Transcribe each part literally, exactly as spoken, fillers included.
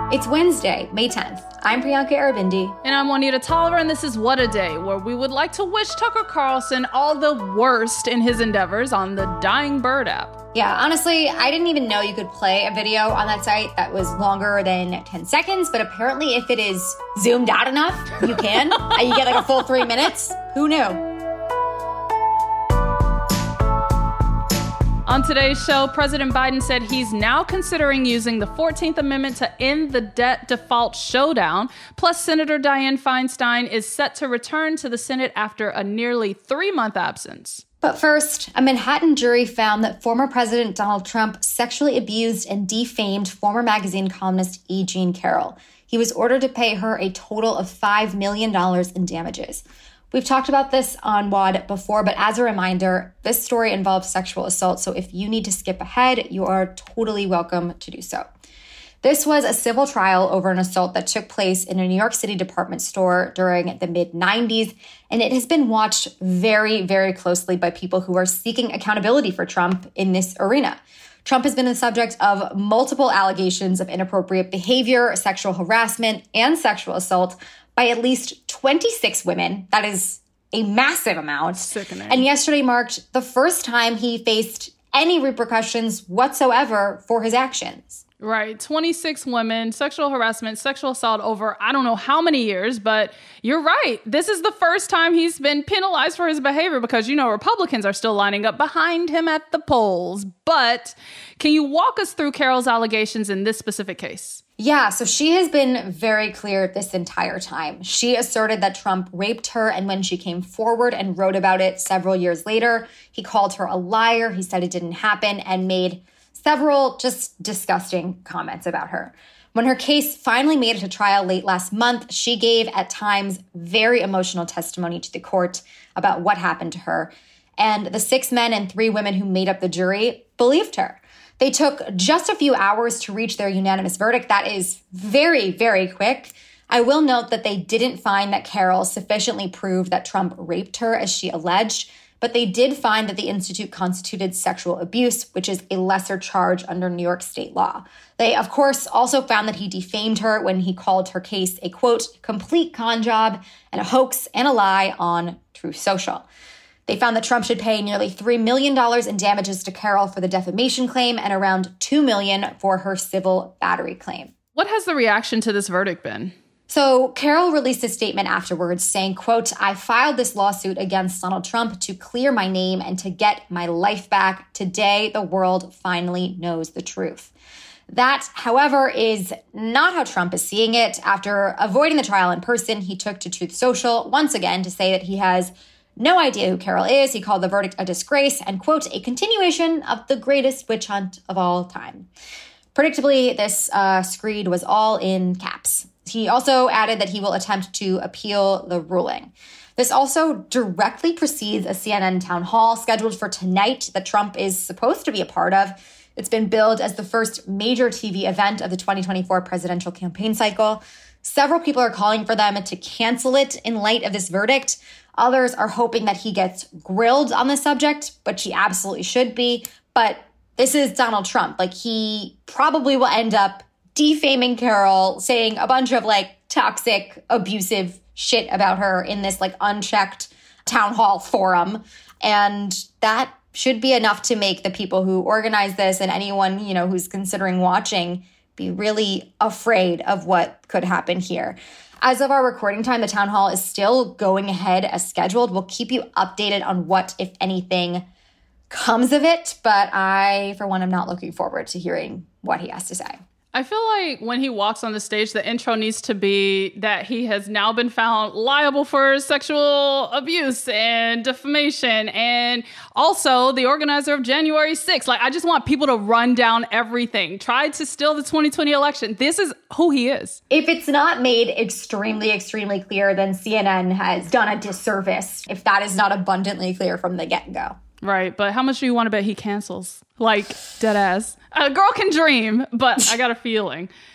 It's Wednesday, May tenth. I'm Priyanka Arabindi. And I'm Juanita Tolliver, and this is What a Day, where we would like to wish Tucker Carlson all the worst in his endeavors on the Dying Bird app. Yeah, honestly, I didn't even know you could play a video on that site that was longer than ten seconds, but apparently if it is zoomed out enough, you can. And you get like a full three minutes. Who knew? On today's show, President Biden said he's now considering using the fourteenth Amendment to end the debt default showdown. Plus, Senator Dianne Feinstein is set to return to the Senate after a nearly three-month absence. But first, a Manhattan jury found that former President Donald Trump sexually abused and defamed former magazine columnist E. Jean Carroll. He was ordered to pay her a total of five million dollars in damages. We've talked about this on W O D before, but as a reminder, this story involves sexual assault, so if you need to skip ahead, you are totally welcome to do so. This was a civil trial over an assault that took place in a New York City department store during the mid nineties, and it has been watched very, very closely by people who are seeking accountability for Trump in this arena. Trump has been the subject of multiple allegations of inappropriate behavior, sexual harassment, and sexual assault by at least twenty-six women. That is a massive amount. Sickening. And yesterday marked the first time he faced any repercussions whatsoever for his actions. Right. twenty-six women, sexual harassment, sexual assault over I don't know how many years, but you're right. This is the first time he's been penalized for his behavior because, you know, Republicans are still lining up behind him at the polls. But can you walk us through Carroll's allegations in this specific case? Yeah, so she has been very clear this entire time. She asserted that Trump raped her, and when she came forward and wrote about it several years later, he called her a liar, he said it didn't happen, and made several just disgusting comments about her. When her case finally made it to trial late last month, she gave at times very emotional testimony to the court about what happened to her. And the six men and three women who made up the jury believed her. They took just a few hours to reach their unanimous verdict. That is very, very quick. I will note that they didn't find that Carroll sufficiently proved that Trump raped her as she alleged, but they did find that the institute constituted sexual abuse, which is a lesser charge under New York state law. They, of course, also found that he defamed her when he called her case a, quote, complete con job and a hoax and a lie on Truth Social. They found that Trump should pay nearly three million dollars in damages to Carroll for the defamation claim and around two million dollars for her civil battery claim. What has the reaction to this verdict been? So Carroll released a statement afterwards saying, quote, I filed this lawsuit against Donald Trump to clear my name and to get my life back. Today, the world finally knows the truth. That, however, is not how Trump is seeing it. After avoiding the trial in person, he took to Truth Social once again to say that he has no idea who Carroll is. He called the verdict a disgrace and, quote, a continuation of the greatest witch hunt of all time. Predictably, this uh, screed was all in caps. He also added that he will attempt to appeal the ruling. This also directly precedes a C N N town hall scheduled for tonight that Trump is supposed to be a part of. It's been billed as the first major T V event of the twenty twenty-four presidential campaign cycle. Several people are calling for them to cancel it in light of this verdict. Others are hoping that he gets grilled on the subject, which he absolutely should be. But this is Donald Trump. Like, he probably will end up defaming Carroll, saying a bunch of like toxic, abusive shit about her in this like unchecked town hall forum. And that should be enough to make the people who organize this and anyone, you know, who's considering watching be really afraid of what could happen here. As of our recording time, the town hall is still going ahead as scheduled. We'll keep you updated on what, if anything, comes of it. But I, for one, am not looking forward to hearing what he has to say. I feel like when he walks on the stage, the intro needs to be that he has now been found liable for sexual abuse and defamation, and also the organizer of January sixth. Like, I just want people to run down everything. Tried to steal the twenty twenty election. This is who he is. If it's not made extremely, extremely clear, then C N N has done a disservice if that is not abundantly clear from the get-go. Right, but how much do you want to bet he cancels? Like, dead ass. A girl can dream, but I got a feeling.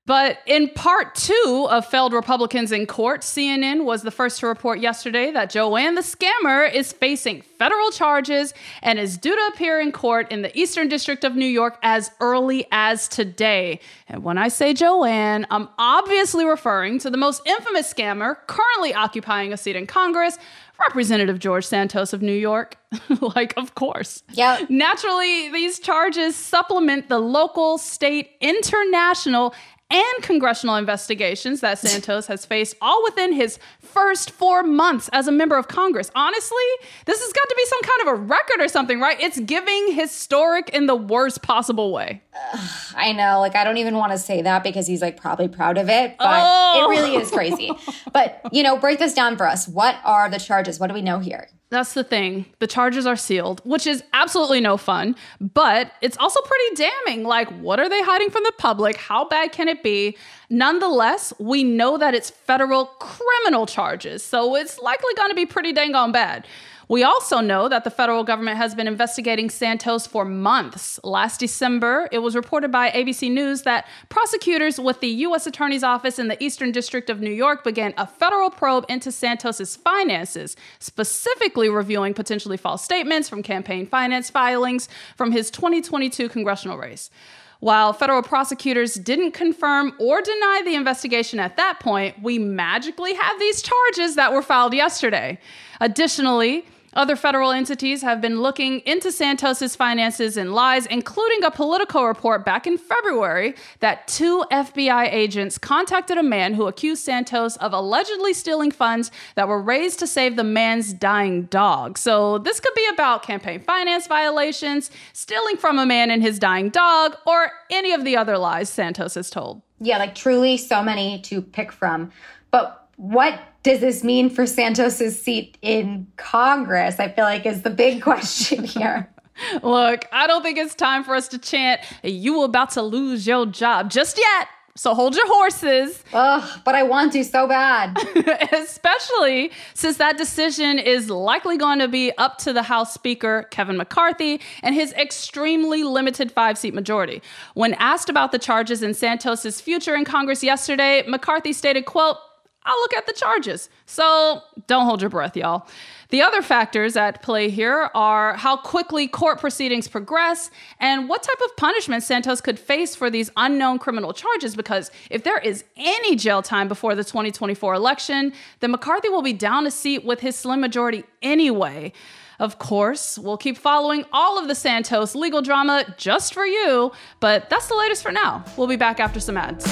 But in part two of Failed Republicans in Court, C N N was the first to report yesterday that Joanne the Scammer is facing federal charges and is due to appear in court in the Eastern District of New York as early as today. And when I say Joanne, I'm obviously referring to the most infamous scammer currently occupying a seat in Congress, Representative George Santos of New York. Like, of course. Yeah. Naturally, these charges supplement the local, state, international, and congressional investigations that Santos has faced all within his first four months as a member of Congress. Honestly, this has got to be some kind of a record or something, right? It's giving historic in the worst possible way. Uh, I know, like, I don't even want to say that because he's, like, probably proud of it, but oh. it really is crazy. But, you know, break this down for us. What are the charges? What do we know here? That's the thing. The charges are sealed, which is absolutely no fun, but it's also pretty damning. Like, what are they hiding from the public? How bad can it be? Nonetheless, we know that it's federal criminal charges, so it's likely going to be pretty dang on bad. We also know that the federal government has been investigating Santos for months. Last December, it was reported by A B C News that prosecutors with the U S Attorney's Office in the Eastern District of New York began a federal probe into Santos's finances, specifically reviewing potentially false statements from campaign finance filings from his twenty twenty-two congressional race. While federal prosecutors didn't confirm or deny the investigation at that point, we magically have these charges that were filed yesterday. Additionally, other federal entities have been looking into Santos's finances and lies, including a Politico report back in February that two F B I agents contacted a man who accused Santos of allegedly stealing funds that were raised to save the man's dying dog. So this could be about campaign finance violations, stealing from a man and his dying dog, or any of the other lies Santos has told. Yeah, like truly so many to pick from. But what does this mean for Santos's seat in Congress? I feel like is the big question here. Look, I don't think it's time for us to chant, "You about to lose your job" just yet. So hold your horses. Ugh, but I want to so bad. Especially since that decision is likely going to be up to the House Speaker, Kevin McCarthy, and his extremely limited five-seat majority. When asked about the charges in Santos's future in Congress yesterday, McCarthy stated, quote, "I'll look at the charges." So don't hold your breath, y'all. The other factors at play here are how quickly court proceedings progress and what type of punishment Santos could face for these unknown criminal charges, because if there is any jail time before the twenty twenty-four election, then McCarthy will be down a seat with his slim majority anyway. Of course, we'll keep following all of the Santos legal drama just for you, but that's the latest for now. We'll be back after some ads.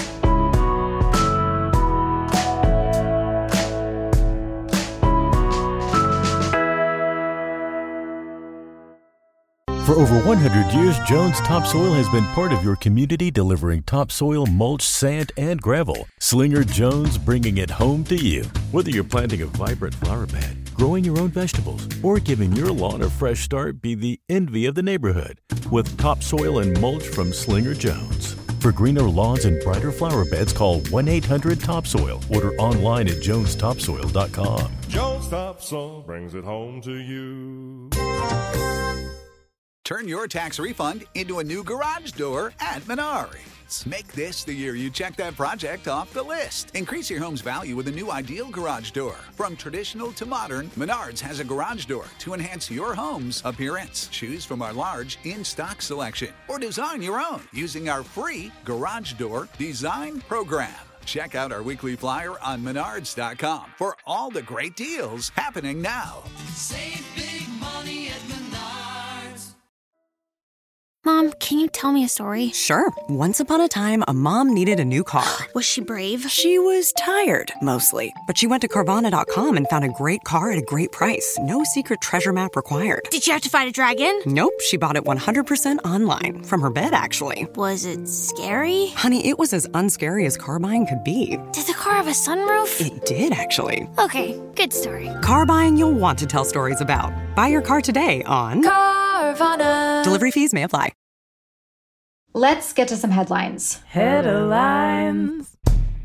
For over one hundred years, Jones Topsoil has been part of your community, delivering topsoil, mulch, sand, and gravel. Slinger Jones, bringing it home to you. Whether you're planting a vibrant flower bed, growing your own vegetables, or giving your lawn a fresh start, be the envy of the neighborhood with topsoil and mulch from Slinger Jones. For greener lawns and brighter flower beds, call one eight hundred topsoil. Order online at jones topsoil dot com. Jones Topsoil brings it home to you. Turn your tax refund into a new garage door at Menards. Make this the year you check that project off the list. Increase your home's value with a new ideal garage door. From traditional to modern, Menards has a garage door to enhance your home's appearance. Choose from our large in-stock selection or design your own using our free Garage Door Design Program. Check out our weekly flyer on menards dot com for all the great deals happening now. Save big money at Menards. Mom, can you tell me a story? Sure. Once upon a time, a mom needed a new car. Was she brave? She was tired, mostly. But she went to Carvana dot com and found a great car at a great price. No secret treasure map required. Did she have to fight a dragon? Nope. She bought it one hundred percent online. From her bed, actually. Was it scary? Honey, it was as unscary as car buying could be. Did the car have a sunroof? It did, actually. Okay, good story. Car buying you'll want to tell stories about. Buy your car today on Carvana. Delivery fees may apply. Let's get to some headlines. Headlines.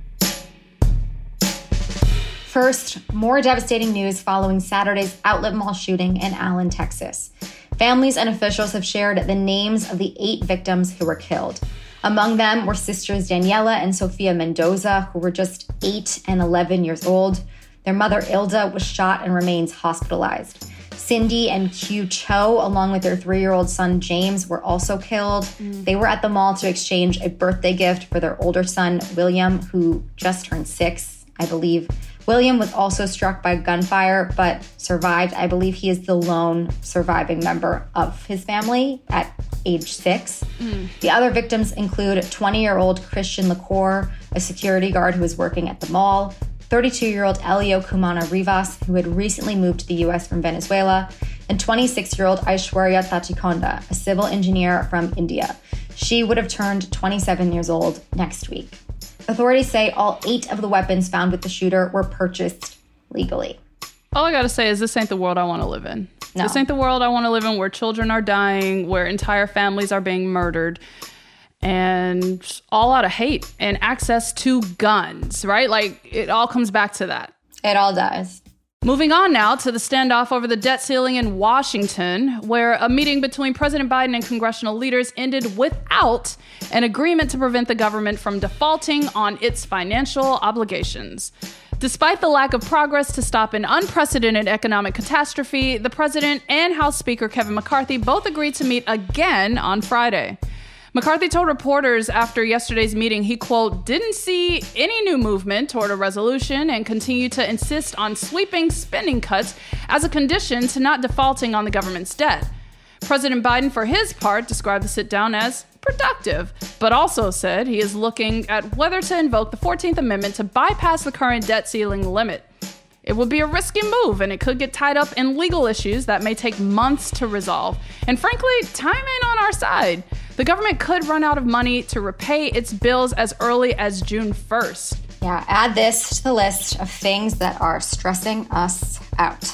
First, more devastating news following Saturday's Outlet Mall shooting in Allen, Texas. Families and officials have shared the names of the eight victims who were killed. Among them were sisters Daniela and Sofia Mendoza, who were just eight and eleven years old. Their mother, Ilda, was shot and remains hospitalized. Cindy and Q Cho, along with their three-year-old son, James, were also killed. Mm. They were at the mall to exchange a birthday gift for their older son, William, who just turned six, I believe. William was also struck by gunfire, but survived. I believe he is the lone surviving member of his family at age six. Mm. The other victims include twenty-year-old Christian Licor, a security guard who was working at the mall, thirty-two-year-old Elio Cumana Rivas, who had recently moved to the U S from Venezuela, and twenty-six-year-old Aishwarya Tatikonda, a civil engineer from India. She would have turned twenty-seven years old next week. Authorities say all eight of the weapons found with the shooter were purchased legally. All I gotta say is this ain't the world I want to live in. No. This ain't the world I want to live in, where children are dying, where entire families are being murdered, and all out of hate and access to guns, right? Like, it all comes back to that. It all does. Moving on now to the standoff over the debt ceiling in Washington, where a meeting between President Biden and congressional leaders ended without an agreement to prevent the government from defaulting on its financial obligations. Despite the lack of progress to stop an unprecedented economic catastrophe, the president and House Speaker Kevin McCarthy both agreed to meet again on Friday. McCarthy told reporters after yesterday's meeting he, quote, didn't see any new movement toward a resolution and continued to insist on sweeping spending cuts as a condition to not defaulting on the government's debt. President Biden, for his part, described the sit-down as productive, but also said he is looking at whether to invoke the fourteenth Amendment to bypass the current debt ceiling limit. It would be a risky move, and it could get tied up in legal issues that may take months to resolve. And frankly, time ain't on our side. The government could run out of money to repay its bills as early as June first. Yeah, add this to the list of things that are stressing us out.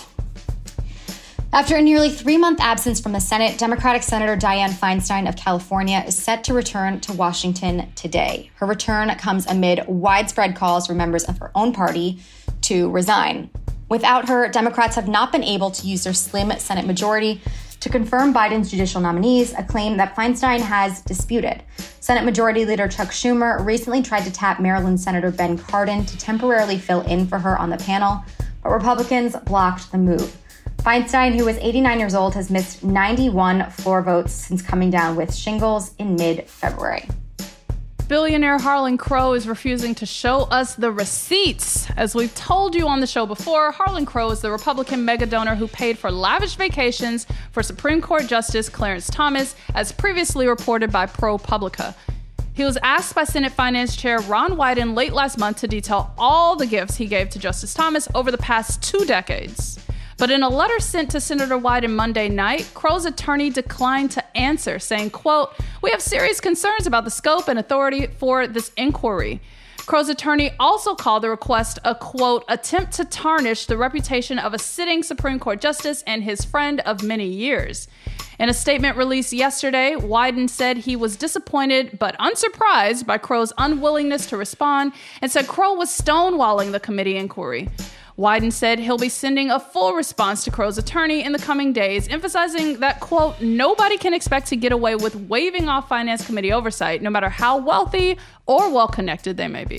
After a nearly three-month absence from the Senate, Democratic Senator Dianne Feinstein of California is set to return to Washington today. Her return comes amid widespread calls from members of her own party to resign. Without her, Democrats have not been able to use their slim Senate majority to confirm Biden's judicial nominees, a claim that Feinstein has disputed. Senate Majority Leader Chuck Schumer recently tried to tap Maryland Senator Ben Cardin to temporarily fill in for her on the panel, but Republicans blocked the move. Feinstein, who is eighty-nine years old, has missed ninety-one floor votes since coming down with shingles in mid-February. Billionaire Harlan Crow is refusing to show us the receipts. As we've told you on the show before, Harlan Crow is the Republican mega donor who paid for lavish vacations for Supreme Court Justice Clarence Thomas, as previously reported by ProPublica. He was asked by Senate Finance Chair Ron Wyden late last month to detail all the gifts he gave to Justice Thomas over the past two decades. But in a letter sent to Senator Wyden Monday night, Crow's attorney declined to answer, saying, quote, "We have serious concerns about the scope and authority for this inquiry." Crow's attorney also called the request a, quote, "attempt to tarnish the reputation of a sitting Supreme Court justice and his friend of many years." In a statement released yesterday, Wyden said he was disappointed but unsurprised by Crow's unwillingness to respond and said Crow was stonewalling the committee inquiry. Wyden said he'll be sending a full response to Crow's attorney in the coming days, emphasizing that, quote, "nobody can expect to get away with waving off Finance Committee oversight, no matter how wealthy or well-connected they may be."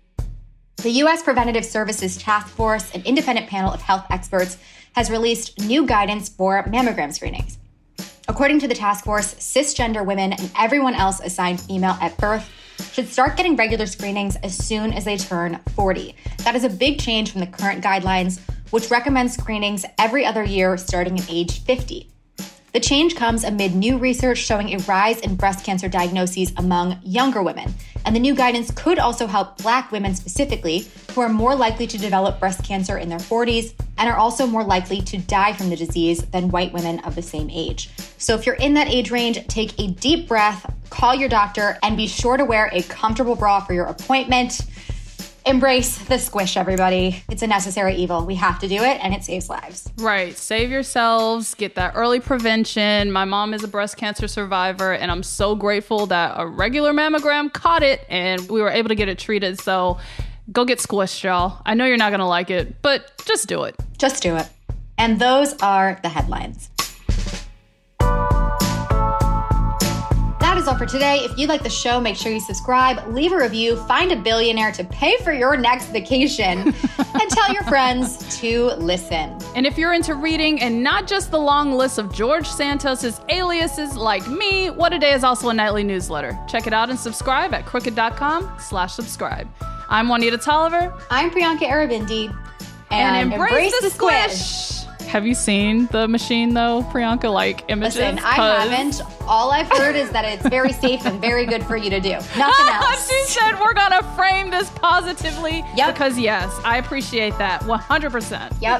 The U S Preventative Services Task Force, an independent panel of health experts, has released new guidance for mammogram screenings. According to the task force, cisgender women and everyone else assigned female at birth should start getting regular screenings as soon as they turn forty. That is a big change from the current guidelines, which recommend screenings every other year starting at age fifty. The change comes amid new research showing a rise in breast cancer diagnoses among younger women. And the new guidance could also help Black women specifically, who are more likely to develop breast cancer in their forties and are also more likely to die from the disease than white women of the same age. So if you're in that age range, take a deep breath, call your doctor, and be sure to wear a comfortable bra for your appointment. Embrace the squish, everybody. It's a necessary evil. We have to do it, and it saves lives. Right. Save yourselves. Get that early prevention. My mom is a breast cancer survivor, and I'm so grateful that a regular mammogram caught it, and we were able to get it treated. So go get squished, y'all. I know you're not going to like it, but just do it. Just do it. And those are the headlines. That is is all for today. If you like the show, make sure you subscribe, leave a review, find a billionaire to pay for your next vacation, and tell your friends to listen. And if you're into reading and not just the long list of George Santos's aliases like me, What a Day is also a nightly newsletter. Check it out and subscribe at crooked.com slash subscribe. I'm Juanita Tolliver. I'm Priyanka Arabindi. And, And, embrace, embrace the the squish. squish. Have you seen the machine though, Priyanka? Like images? Listen, I 'Cause- haven't. All I've heard is that it's very safe and very good for you to do. Nothing else. She said we're gonna frame this positively. Yep. Because yes, I appreciate that one hundred percent. Yep.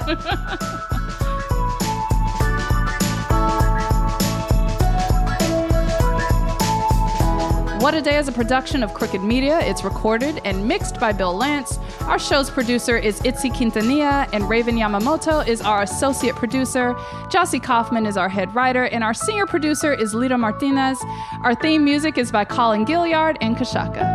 What a Day is a production of Crooked Media. It's recorded and mixed by Bill Lance. Our show's producer is Itzi Quintanilla, and Raven Yamamoto is our associate producer. Jossie Kaufman is our head writer, and our senior producer is Lita Martinez. Our theme music is by Colin Gilliard and Kashaka.